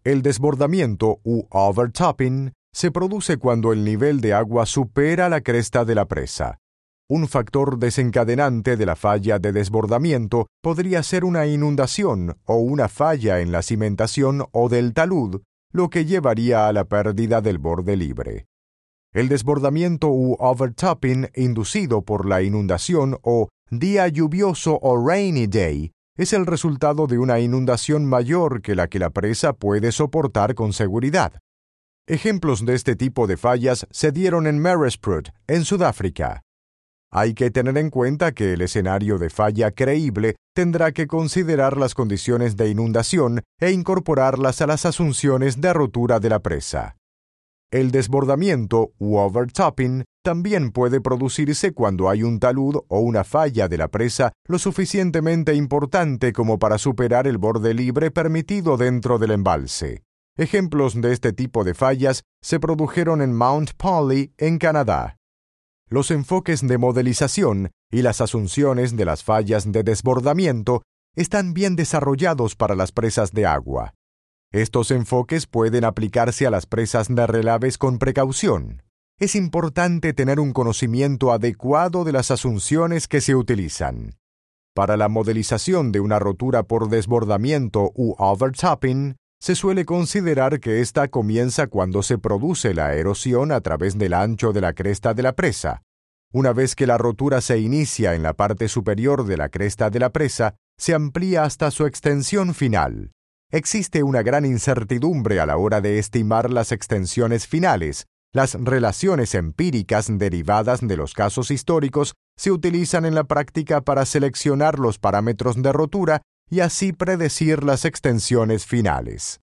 El desbordamiento u overtopping se produce cuando el nivel de agua supera la cresta de la presa. Un factor desencadenante de la falla de desbordamiento podría ser una inundación o una falla en la cimentación o del talud, lo que llevaría a la pérdida del borde libre. El desbordamiento u overtopping inducido por la inundación o día lluvioso o rainy day es el resultado de una inundación mayor que la presa puede soportar con seguridad. Ejemplos de este tipo de fallas se dieron en Maresprut, en Sudáfrica. Hay que tener en cuenta que el escenario de falla creíble tendrá que considerar las condiciones de inundación e incorporarlas a las asunciones de rotura de la presa. El desbordamiento u overtopping también puede producirse cuando hay un talud o una falla de la presa lo suficientemente importante como para superar el borde libre permitido dentro del embalse. Ejemplos de este tipo de fallas se produjeron en Mount Polly, en Canadá. Los enfoques de modelización y las asunciones de las fallas de desbordamiento están bien desarrollados para las presas de agua. Estos enfoques pueden aplicarse a las presas de relaves con precaución. Es importante tener un conocimiento adecuado de las asunciones que se utilizan. Para la modelización de una rotura por desbordamiento u overtopping, se suele considerar que ésta comienza cuando se produce la erosión a través del ancho de la cresta de la presa. Una vez que la rotura se inicia en la parte superior de la cresta de la presa, se amplía hasta su extensión final. Existe una gran incertidumbre a la hora de estimar las extensiones finales. Las relaciones empíricas derivadas de los casos históricos se utilizan en la práctica para seleccionar los parámetros de rotura y así predecir las extensiones finales.